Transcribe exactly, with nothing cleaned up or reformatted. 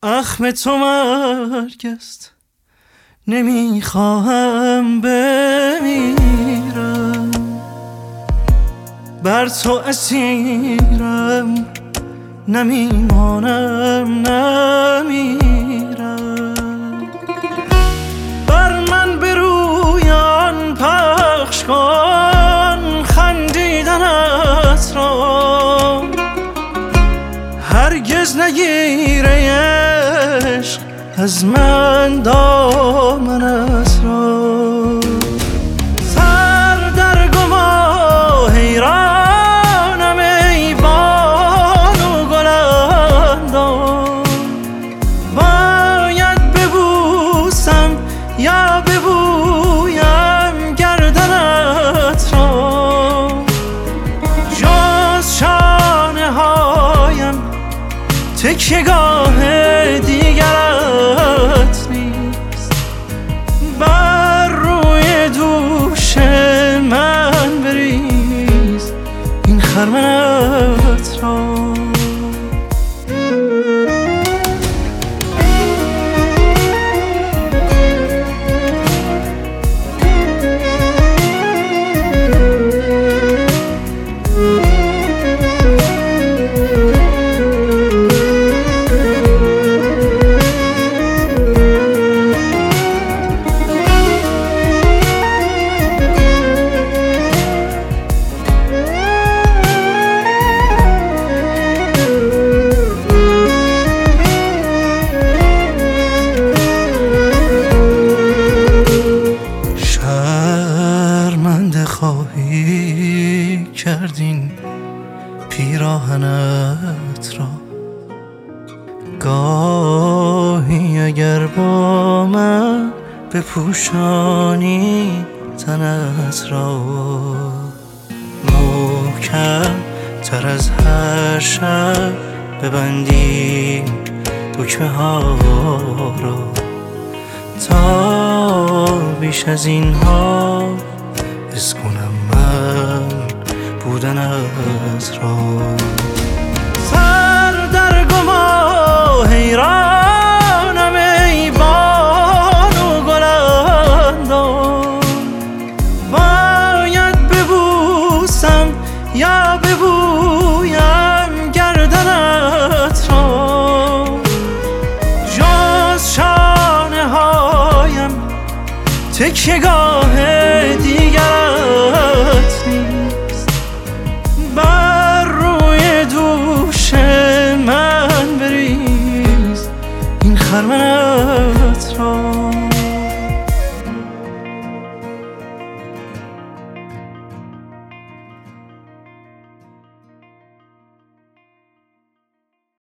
زخم تو مرگ است، نمیخواهم بمیرم، بر تو اسیرم، نمیمانم نمیرم. بر من برویان پخش کن خندیدنت را، هرگز نگیره عشق از من دامنت را. سر در گما حیرانم ای بانو گل اندام، باید ببوسم یا ببویم گردنت را. جز شانه هایم تکیه‌گاه دیگرت نیست، بر روی دوش من بریز این خرمنت را. خواهی کردین پیراهنت را، گاهی اگر با من بپوشانی تنت را، محکم تر از هر شب ببندیم دکمه ها را، تا بیش از اینها حس کنم من بودنت را. سر در گما حیرانم ای بانو گل اندام، باید ببوسم یا ببویم گردنت را. جز شانه هایم تکیه‌گاه دیگرت نیست، بر روی دوش من بریز این خرمنت